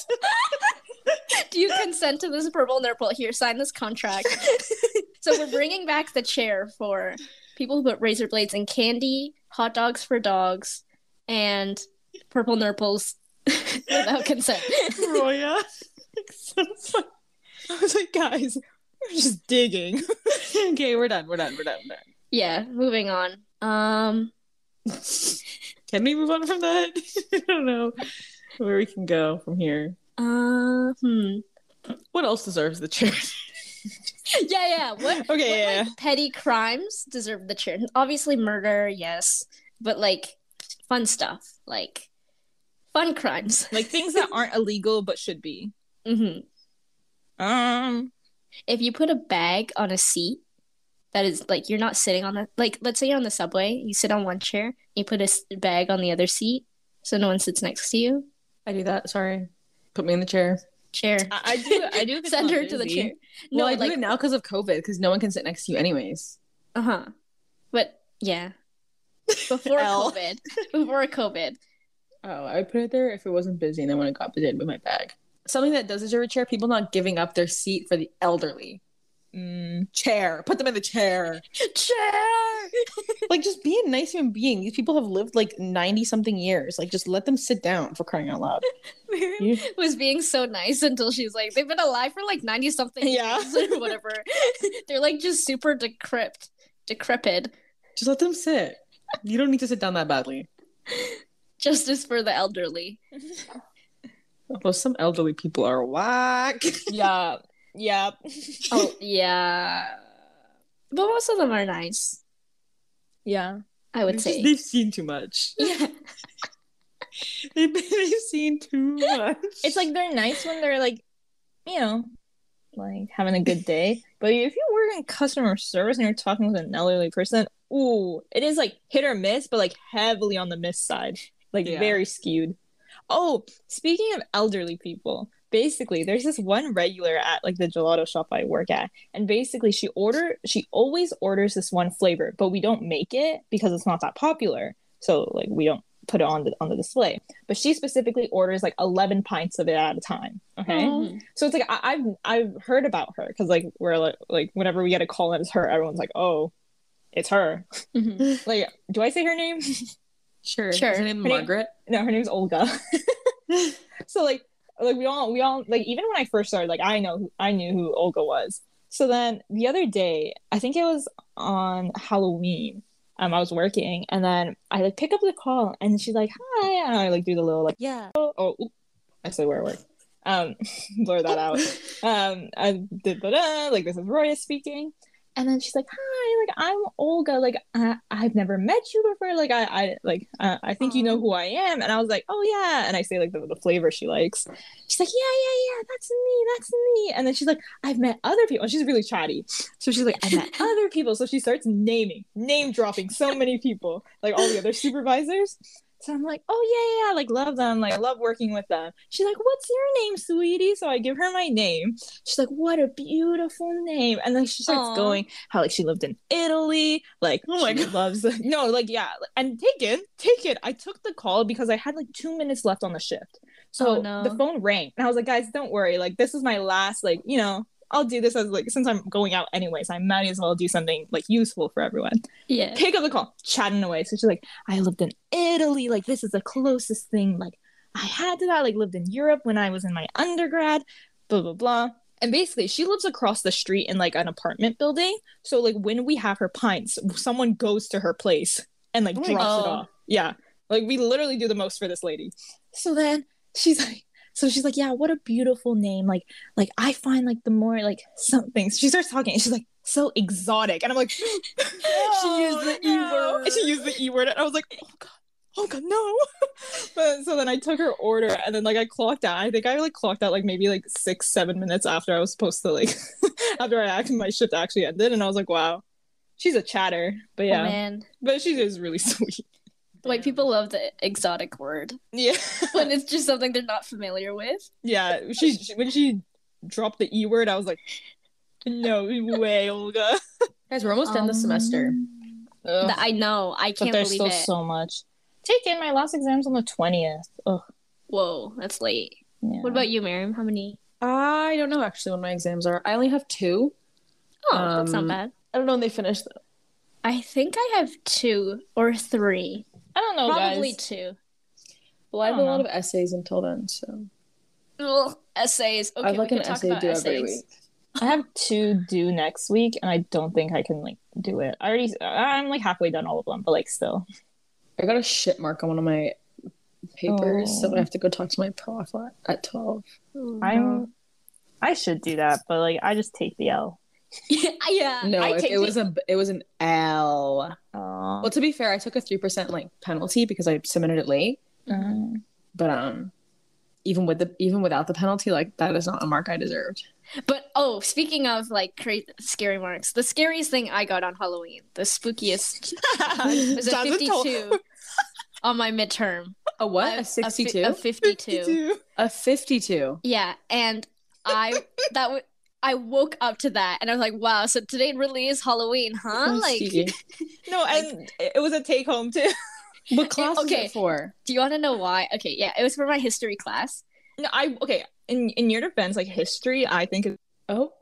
S1: Do you consent to this purple nurple? Here, sign this contract. So we're bringing back the chair for people who put razor blades in candy, hot dogs for dogs, and purple nurples without consent.
S3: Roya. So fun.
S2: I was like, guys, we're just digging.
S3: Okay, we're done. We're done. We're done. We're done.
S1: Yeah, moving on. Um,
S3: Can we move on from that? I don't know where we can go from here.
S1: uh, hmm.
S3: What else deserves the chair?
S1: Yeah, yeah. What?
S2: Okay,
S1: what,
S2: yeah.
S1: like, petty crimes deserve the chair? Obviously, murder, yes, but like fun stuff, like fun crimes.
S2: Like things that aren't illegal but should be.
S1: hmm
S2: Um.
S1: If you put a bag on a seat that is like you're not sitting on the like, let's say you're on the subway, you sit on one chair, you put a s- bag on the other seat, so no one sits next to you.
S3: I do that. Sorry. Put me in the chair.
S1: Chair.
S2: I, I do. I do. if it's
S1: Send
S2: not
S1: her to the
S2: busy.
S1: chair.
S3: No,
S1: No,
S3: I
S1: like
S3: do it now because of COVID, because no one can sit next to you anyways.
S1: uh huh. But yeah, before
S2: L.
S1: COVID, before COVID.
S3: Oh, I would put it there if it wasn't busy, and then when it got busy, I'd move my bag. Something that does deserve a chair, people not giving up their seat for the elderly.
S2: Mm.
S3: Chair. Put them in the chair.
S1: Chair.
S3: Like, just be a nice human being. These people have lived like ninety something years. Like, just let them sit down for crying out loud.
S1: Miriam was being so nice until she's like, they've been alive for like ninety something
S2: Yeah.
S1: years or whatever. They're like just super decrepit, decrepit.
S3: Just let them sit. You don't need to sit down that badly.
S1: Justice for the elderly.
S3: Although some elderly people are whack.
S2: Yeah. Yeah.
S1: Oh yeah, but most of them are nice.
S2: Yeah.
S1: I would
S3: It's
S1: say.
S3: just they've seen too much.
S1: Yeah.
S3: they've, they've seen too much.
S2: It's like they're nice when they're like, you know, like having a good day. But if you work in customer service and you're talking with an elderly person, ooh, it is like hit or miss, but like heavily on the miss side, like
S3: Yeah.
S2: very skewed. Oh, speaking of elderly people, basically there's this one regular at like the gelato shop I work at, and basically she order she always orders this one flavor, but we don't make it because it's not that popular. So like we don't put it on the on the display. But she specifically orders like eleven pints of it at a time. Okay.
S1: Aw.
S2: So it's like I, I've I've heard about her because like we're like like whenever we get a call and it's her, everyone's like, oh, it's her.
S1: Mhm.
S2: Like, do I say her name?
S3: Sure.
S1: Sure.
S3: Is her name
S2: Her name-
S3: Margaret?
S2: No, her name's Olga. So like like we all we all like even when I first started, like I know who, I knew who Olga was. So then the other day, I think it was on Halloween. Um, I was working and then I like pick up the call and she's like, "Hi," and I like do the little like
S3: Yeah.
S2: oh, oop, I said where I work. Um, blur that out. Um, I did da like this is Roya speaking, and then she's like, "Hi, like I'm Olga. Like I I've never met you before. Like I I like uh, I think you know who I am." And I was like, "Oh yeah," and I say like the, the flavor she likes. She's like, "Yeah, yeah, yeah, that's me, that's me." And then she's like, "I've met other people." And she's really chatty, so she's like, "I met other people." So she starts naming, name dropping so many people, like all the other supervisors. So I'm like, oh yeah, yeah, like love them, like I love working with them. She's like, what's your name, sweetie? So I give her my name. She's like, what a beautiful name. And then she starts
S1: Aw.
S2: going how like she lived in Italy, like
S3: Oh my
S2: she
S3: God.
S2: loves no, like yeah, and take it, take it. I took the call because I had like two minutes left on the shift. So
S1: Oh, no.
S2: the phone rang, and I was like, guys, don't worry, like this is my last, like you know. I'll do this as like since I'm going out anyways, I might as well do something like useful for everyone.
S1: Yeah.
S2: Pick up the call, chatting away. So she's like, I lived in Italy. Like, this is the closest thing like I had to that. Like, lived in Europe when I was in my undergrad, blah, blah, blah. And basically, she lives across the street in like an apartment building. So, like, when we have her pints, someone goes to her place and like
S3: Oh
S2: drops
S3: my
S2: it
S1: God.
S2: off. Yeah. Like, we literally do the most for this lady. So then she's like, so she's like, yeah, what a beautiful name. Like, like I find like the more like something. She starts talking and she's like, so exotic. And I'm like,
S1: She used the E word.
S2: And she used the E word. And I was like, oh God, oh god, no. But so then I took her order, and then like I clocked out. I think I like clocked out like maybe like six, seven minutes after I was supposed to like after I actually my shift actually ended, and I was like, wow, she's a chatter. But yeah,
S1: Oh man,
S2: but she is really sweet.
S1: white people love the exotic word
S2: Yeah,
S1: when it's just something they're not familiar with.
S2: yeah. She, she when she dropped the e word, I was like, no way, Olga.
S3: Guys, we're almost done the
S1: Um,
S3: semester.
S2: Ugh.
S1: That I know. I
S2: But
S1: can't
S2: there's
S1: believe
S2: still
S1: it.
S2: so much. Take in my last exam's on the twentieth. Ugh.
S1: Whoa, that's late.
S2: Yeah.
S1: What about you, Miriam? How many?
S3: I don't know actually when my exams are. I only have two.
S1: Oh, that's not
S3: Um,
S1: bad.
S3: I don't know when they finish though.
S1: I think I have two or three.
S2: I don't know,
S1: Probably
S2: guys.
S1: two.
S3: Well, I have
S2: I
S3: a
S2: don't
S3: lot
S2: know.
S3: of essays until then, so
S1: Ugh, essays. Okay,
S3: I have like
S1: we
S3: an
S1: can talk
S3: essay
S1: about
S3: due
S1: essays.
S3: every week.
S2: I have two due next week, and I don't think I can like do it. I already, I'm like halfway done all of them, but like still.
S3: I got a shit mark on one of my papers, so
S2: Oh.
S3: I have to go talk to my prof at, at twelve.
S2: I'm, I should do that, but like I just take the L.
S1: yeah.
S3: No,
S2: I
S3: it,
S2: take
S3: it
S2: the-
S3: was a it was an L.
S2: Oh.
S3: Well, to be fair, I took a three percent like penalty because I submitted it late.
S2: Um,
S3: But um, even with the even without the penalty, like that is not a mark I deserved.
S1: But oh, speaking of like crazy scary marks, the scariest thing I got on Halloween, the spookiest, was a
S2: Jasmine told-
S1: fifty-two on my midterm.
S3: A what?
S1: I-
S3: A
S1: fi-
S3: sixty-two?
S1: A fifty-two.
S3: A fifty-two.
S1: Yeah, and I that w- I woke up to that, and I was like, "Wow, so today really is Halloween, huh?"
S3: Oh,
S1: Like,
S3: Stevie.
S2: no, and it was a take home too.
S3: What class
S1: okay.
S3: is it for?
S1: do you want to know why? Okay, yeah, it was for my history class.
S2: No, I okay. In in your defense, like history, I think is
S3: Oh,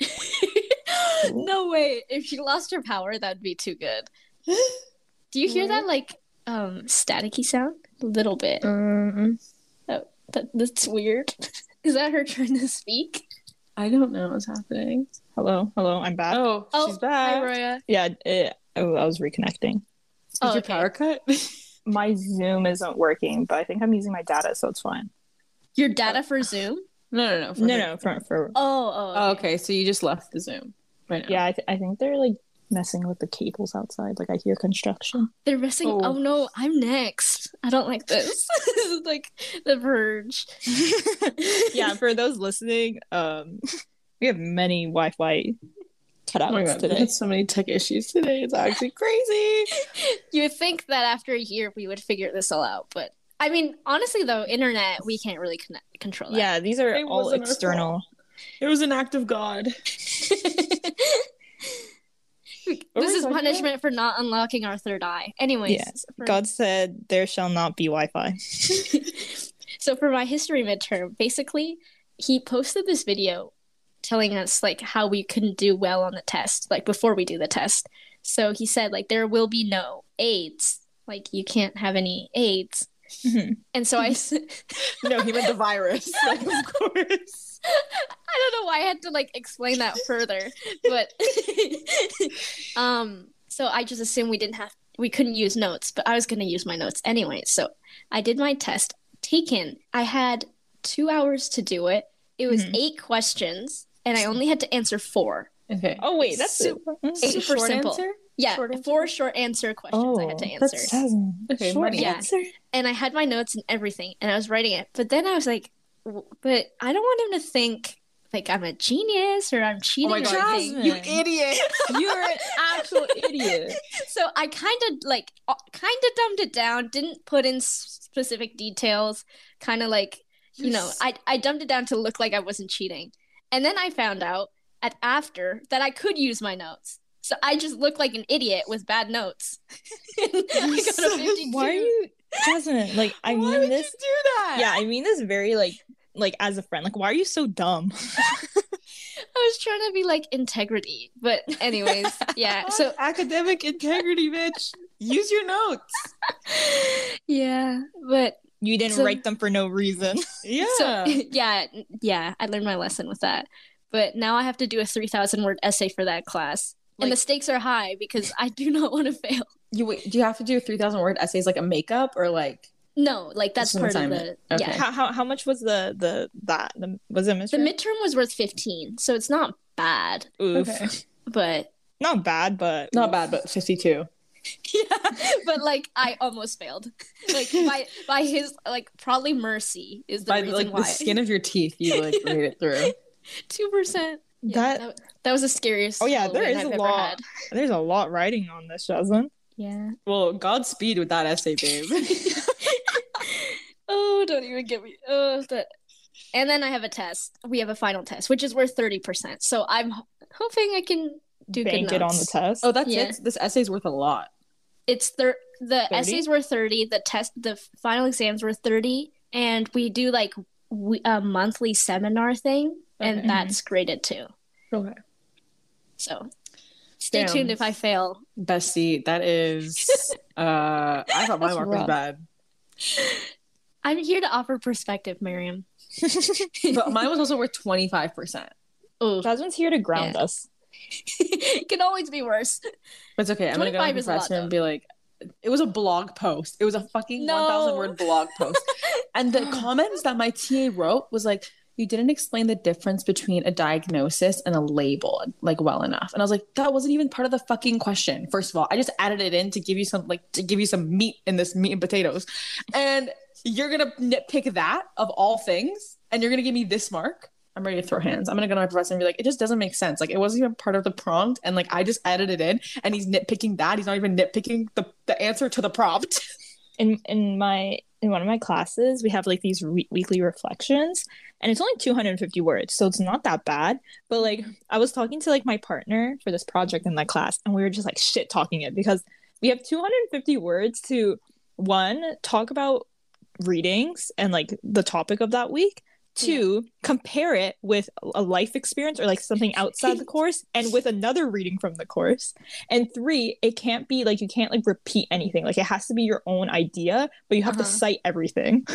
S1: No way! If she lost her power, that'd be too good. Do you hear that like um staticky sound? A little bit.
S3: um,
S1: That, that that's weird. Is that her trying to speak?
S3: I don't know what's happening.
S2: hello, hello. I'm back.
S3: Oh,
S1: Oh,
S3: she's
S1: Hi,
S3: back.
S1: Roya.
S2: Yeah, it, I, I was reconnecting.
S3: Is
S1: Oh,
S3: your
S1: okay.
S3: power cut?
S2: My Zoom isn't working, but I think I'm using my data, so it's fine.
S1: Your data for Zoom?
S3: no, no, no. for
S2: No,
S3: her.
S2: no, for for
S1: Oh, oh.
S3: Oh, okay. So you just left the Zoom right now.
S2: yeah, I, th- I think they're like messing with the cables outside. Like I hear construction.
S1: They're missing.
S3: Oh.
S1: Oh. no, I'm next. I don't like this. This is like The Verge.
S2: Yeah, for those listening, um, we have many Wi-Fi cutouts
S3: Oh my god, we
S2: today.
S3: had so many tech issues today. It's actually crazy.
S1: You would think that after a year we would figure this all out, but I mean, honestly though, internet we can't really connect, control that.
S2: Yeah, these are
S3: It
S2: all
S3: wasn't our
S2: external.
S3: It was an act of God.
S1: this
S3: were we
S1: is
S3: talking
S1: punishment for not unlocking our third eye. Anyways,
S2: Yes,
S1: for-
S2: God said, "There shall not be Wi-Fi."
S1: so for my history midterm, basically, he posted this video telling us like how we couldn't do well on the test, like before we do the test. So he said like there will be no AIDS, like you can't have any AIDS.
S2: Mhm.
S1: And so I, s-
S3: No, he meant the virus. Like, of course.
S1: I don't know why I had to like explain that further, but um, so I just assumed we didn't have, we couldn't use notes, but I was gonna use my notes anyway. So I did my test. Taken. I had two hours to do it. It was
S2: Mhm.
S1: eight questions, and I only had to answer four.
S3: Okay.
S2: Oh wait, that's
S1: Su-
S2: it.
S1: Super
S3: Short
S1: simple.
S3: answer?
S1: Yeah,
S3: Short answer?
S1: four short answer questions I had to answer.
S2: That's Jasmine.
S3: Okay,
S2: Short
S3: money.
S1: Yeah.
S2: answer.
S1: And I had my notes and everything, and I was writing it. But then I was like, w- but I don't want him to think like I'm a genius or I'm cheating.
S3: Oh my
S1: or
S3: god,
S1: anything.
S2: Jasmine.
S3: you idiot.
S2: You're an actual idiot.
S1: So I kind of like kind of dumbed it down, didn't put in s- specific details, kind of like, you know, I I dumbed it down to look like I wasn't cheating. And then I found out at after that I could use my notes. So I just looked like an idiot with bad notes. I got a fifty-two.
S2: Why are you, Jasmine? Like I
S3: Why
S2: mean
S3: would
S2: this.
S3: you do that?
S2: Yeah, I mean this very like like as a friend. Like, why are you so dumb?
S1: I was trying to be like integrity, but anyways, yeah. So
S3: academic integrity, bitch. Use your notes.
S1: yeah, but
S2: You didn't
S1: So-
S2: write them for no reason.
S3: Yeah.
S1: so yeah, yeah, I learned my lesson with that. But now I have to do a three thousand word essay for that class. and the
S3: Like-
S1: stakes are high because I do not want to fail.
S3: you wait, do you have to do three thousand word essays like a makeup or like
S1: No, like that's
S3: Just an
S1: part of the
S3: assignment. Okay.
S1: yeah.
S2: how, how how much was the the that the, was it
S1: The
S2: Mister
S1: midterm was worth fifteen, so it's not bad,
S2: Oof.
S3: Okay.
S1: but
S2: Not bad, but
S3: Not bad, but fifty-two.
S1: Yeah, but like I almost failed. Like by by his like probably mercy is the
S3: By
S1: reason
S3: like
S1: why.
S3: the skin of your teeth, you like made it through.
S1: Two percent.
S2: That-
S1: that that was the scariest.
S2: Oh yeah, there
S1: Halloween
S2: is
S1: I've
S2: a
S1: ever
S2: lot.
S1: had.
S2: There's a lot writing on this, Jasmine.
S1: Yeah.
S3: Well, Godspeed with that essay, babe.
S1: Oh, don't even get me. Oh, that. And then I have a test. We have a final test, which is worth thirty percent. So I'm h- hoping I can do
S2: Bank
S1: good
S2: it on the
S1: notes.
S2: test.
S3: Oh, that's
S1: Yeah.
S3: it. This essay's worth a lot.
S1: It's thir- the
S2: thirty?
S1: essays were thirty. The test, the final exams were thirty, and we do like we, a monthly seminar thing, and
S3: Okay.
S1: that's graded too.
S3: Okay.
S1: So stay
S3: Damn.
S1: tuned if I fail.
S3: Bestie, that is. uh, I thought my
S2: That's
S3: mark was
S2: rough.
S3: bad,
S1: I'm here to offer perspective, Miriam.
S3: but mine was also worth twenty five percent.
S1: Oh,
S2: Jasmine's here to ground
S1: Yeah.
S2: us.
S1: it can always be worse.
S3: But it's okay. I'm gonna go to
S1: twenty-five
S3: the
S1: is a lot,
S3: professor and
S1: though.
S3: be like, it was a blog post. It was a fucking
S1: No.
S3: one thousand word blog post, and the comments that my T A wrote was like, "You didn't explain the difference between a diagnosis and a label like well enough." And I was like, "That wasn't even part of the fucking question." First of all, I just added it in to give you some like to give you some meat in this meat and potatoes, and you're gonna nitpick that of all things, and you're gonna give me this mark. I'm ready to throw hands. I'm gonna go to my professor and be like, it just doesn't make sense. Like it wasn't even part of the prompt, and like I just added it in, and he's nitpicking that. He's not even nitpicking the, the answer to the prompt.
S2: In in my in one of my classes, we have like these re- weekly reflections, and it's only two hundred fifty words, so it's not that bad. But like I was talking to like my partner for this project in my class, and we were just like shit talking it because we have two hundred fifty words to one talk about readings and like the topic of that week. Two, compare it with a life experience or like something outside the course and with another reading from the course. And three, it can't be like you can't like repeat anything. Like it has to be your own idea, but you have to
S1: Uh-huh.
S2: cite everything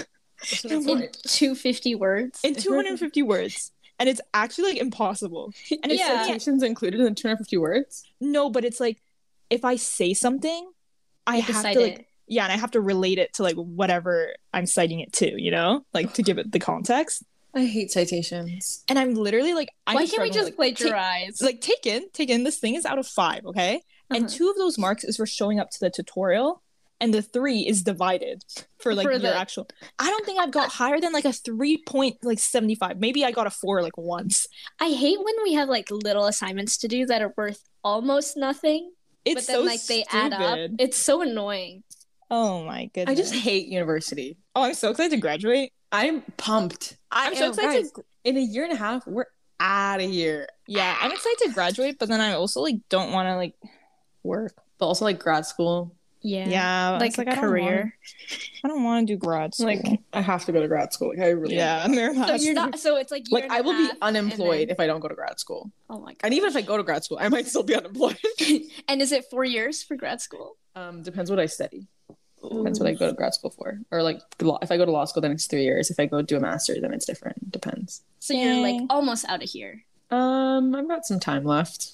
S1: In two hundred fifty words.
S2: in two hundred fifty words. And it's actually like impossible. And it's
S1: Yeah.
S2: like,
S3: Citations included in two hundred fifty words.
S2: no, but it's like if I say something, I
S1: You have to
S2: have
S1: cite
S2: to like
S1: it.
S2: yeah, and I have to relate it to like whatever I'm citing it to, you know, like to give it the context.
S3: I hate citations.
S2: And I'm literally like, I'm
S1: Why can't we
S2: struggling,
S1: just
S2: like,
S1: plagiarize?
S2: Take, like take in, take in. This thing is out of five, okay, and
S1: Uh-huh.
S2: two of those marks is for showing up to the tutorial, and the three is divided for like
S1: For
S2: your
S1: the-
S2: actual. I don't think I've got higher than like a three point like seventy five. Maybe I got a four like once.
S1: I hate when we have like little assignments to do that are worth almost nothing,
S2: It's
S1: but then
S2: so
S1: like they add up.
S2: stupid.
S1: It's so annoying.
S2: Oh my goodness!
S3: I just hate university.
S2: Oh, I'm so excited to graduate.
S3: I'm pumped. I
S2: I'm so
S3: am,
S2: excited.
S3: guys,
S2: to,
S3: in a year and a half, we're out of here.
S2: yeah, I'm excited to graduate, but then I also like don't want to like work.
S3: But also like grad school.
S1: Yeah.
S2: Yeah,
S1: Like
S2: it's
S1: a
S2: I don't
S1: career.
S2: wanna- I don't want to do grad school.
S3: Like I have to go to grad school. Like I really
S2: yeah, Mary
S1: So
S2: has
S1: you're
S2: to-
S1: not. So it's like year
S3: like
S1: and
S3: I
S1: a
S3: will be
S1: half, and
S3: unemployed
S1: then-
S3: if I don't go to grad school.
S1: Oh my god.
S3: And even if I go to grad school, I might still be unemployed.
S1: And is it four years for grad school?
S3: um, depends what I study. Depends what I go to grad school for. Or like law. If I go to law school, then it's three years. If I go do a master, then it's different. Depends.
S1: So you're like
S2: Dang.
S1: almost out of here.
S3: Um, I've got some time left.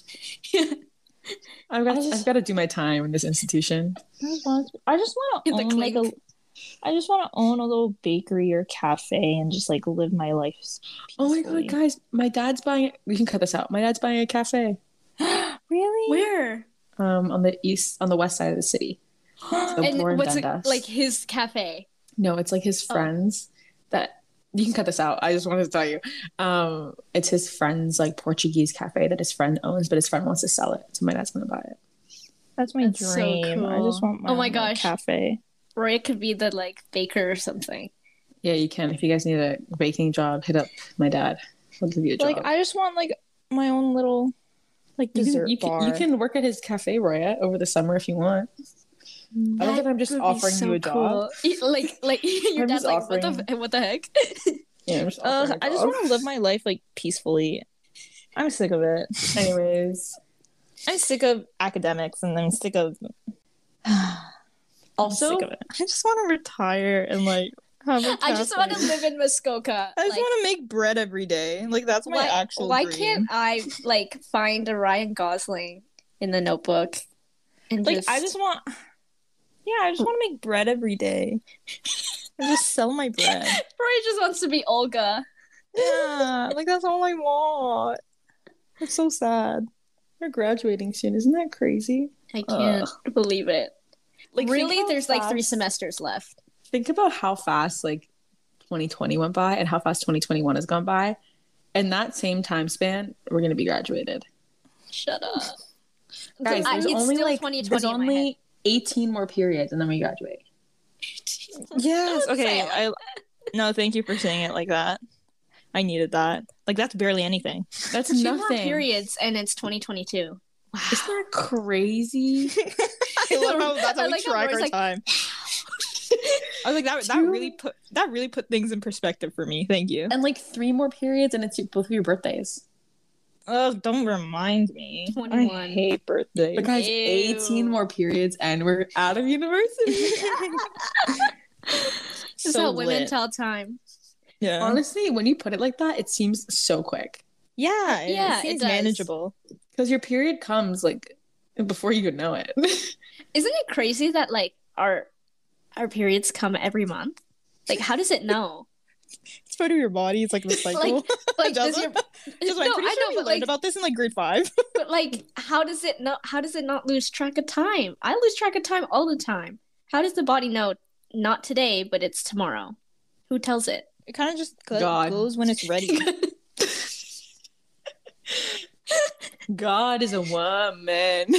S3: I've got
S2: I just-
S3: I've got to do my time in this institution.
S2: I just want to, I just want to
S1: The
S2: own like a
S1: clink.
S2: I just want to own a little bakery or cafe and just like live my life.
S3: Oh my
S2: peacefully.
S3: god, guys! My dad's buying. We can cut this out. My dad's buying a cafe.
S2: Really?
S1: Where?
S3: Um, on the east, on the west side of the city. So
S1: And
S3: Bourne
S1: what's it,
S3: Dundas.
S1: like his cafe?
S3: No, it's like his
S1: Oh.
S3: friends that you can cut this out. I just wanted to tell you. Um, it's his friend's like Portuguese cafe that his friend owns, but his friend wants to sell it. So my dad's gonna buy it.
S2: That's my
S1: That's so
S2: dream. I just
S1: cool.
S2: want my
S1: Oh my
S2: own little
S1: gosh.
S2: cafe.
S1: Roy could be the like baker or something.
S3: Yeah, you can. If you guys need a baking job, hit up my dad. He'll give you a job.
S2: Like I just want like my own little like
S3: you,
S2: dessert
S3: can, you,
S2: bar.
S3: can, you can work at his cafe, Roya, over the summer if you want. I don't think I'm just
S1: would be
S3: offering
S1: so
S3: you a job.
S1: cool. Y- Like, like your
S3: I'm
S1: dad's
S3: just
S1: like, what
S3: offering-
S1: the, what the heck?
S3: Yeah, I'm just
S2: Uh,
S3: offering a
S2: I just
S3: job.
S2: want to live my life like peacefully. I'm sick of it.
S3: Anyways,
S2: I'm sick of academics, and I'm sick of.
S3: also,
S2: I'm sick of it. I just want to retire and like have a
S1: I just
S2: cafe.
S1: want to live in Muskoka.
S2: I just
S1: Like,
S2: want to make bread every day. Like that's my
S1: why,
S2: actual.
S1: why
S2: dream.
S1: can't I like find a Ryan Gosling in the Notebook? And
S2: Like
S1: just,
S2: I just want. Yeah, I just want to make bread every day. And just sell my bread.
S1: Roy just wants to be Olga.
S2: Yeah, like that's all I want. It's so sad.
S3: you're graduating soon. Isn't that crazy?
S1: I can't believe it.
S3: Like,
S1: Really,
S3: think how
S1: there's like three
S3: fast-
S1: semesters left.
S3: Think about how fast like twenty twenty went by and how fast twenty twenty-one has gone by. In that same time span, we're gonna be graduated.
S1: Shut up.
S3: Guys,
S1: I-
S3: there's
S1: it's
S3: only
S1: still
S3: like
S1: twenty
S3: there's
S1: twenty in my
S3: only eighteen more periods and then we graduate.
S2: Yes.
S1: Don't say
S2: Okay.
S1: it like
S2: I no, thank you for saying it like that. I needed that. Like that's barely anything.
S3: That's
S1: Two
S3: nothing.
S1: more periods and it's twenty twenty-two.
S3: Isn't that crazy?
S2: I love how that's how
S1: I
S2: we
S1: like how
S2: track
S1: Rory's
S2: our
S1: like-
S2: time. I was like that. That
S3: Two-
S2: really put that really put things in perspective for me. Thank you.
S3: And like three more periods and it's your, both of your birthdays.
S2: Oh, don't remind me. I
S1: twenty-one.
S2: hate birthdays.
S3: But guys,
S1: Ew.
S3: eighteen more periods and we're out of university.
S1: This is
S2: So
S1: how women
S2: lit.
S1: tell time.
S2: Yeah.
S3: Honestly, when you put it like that, it seems so quick.
S2: yeah. It,
S1: Yeah,
S2: it
S1: it
S2: seems
S1: does.
S2: manageable.
S3: Because your period comes like before you know it.
S1: Isn't it crazy that like our our periods come every month? Like, how does it know?
S2: It's part of your body. It's like the cycle.
S1: Like, does
S2: Doesn't-
S1: your
S2: Just,
S1: no,
S2: I'm pretty
S1: I
S2: sure
S1: know,
S2: we
S1: but
S2: learned
S1: like,
S2: about this in like grade five.
S1: but like, how does it know? How does it not lose track of time? I lose track of time all the time. How does the body know not today, but it's tomorrow? Who tells it?
S2: It kind of just go-
S3: God.
S2: goes when it's ready.
S3: God is a woman.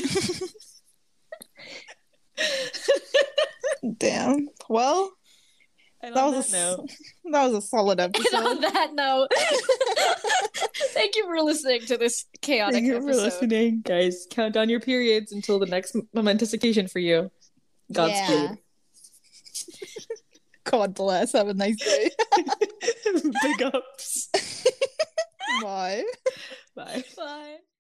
S2: Damn. Well,
S3: And
S2: that
S3: on
S2: was a,
S3: that note,
S2: s- that was a solid
S1: And on
S2: episode.
S1: that note, thank you for listening to this chaotic
S3: thank you for
S1: episode.
S3: listening, guys. Count down your periods until the next momentous occasion for you. Godspeed.
S2: God bless. Have a nice day.
S3: Big ups.
S2: Bye.
S3: Bye.
S1: Bye.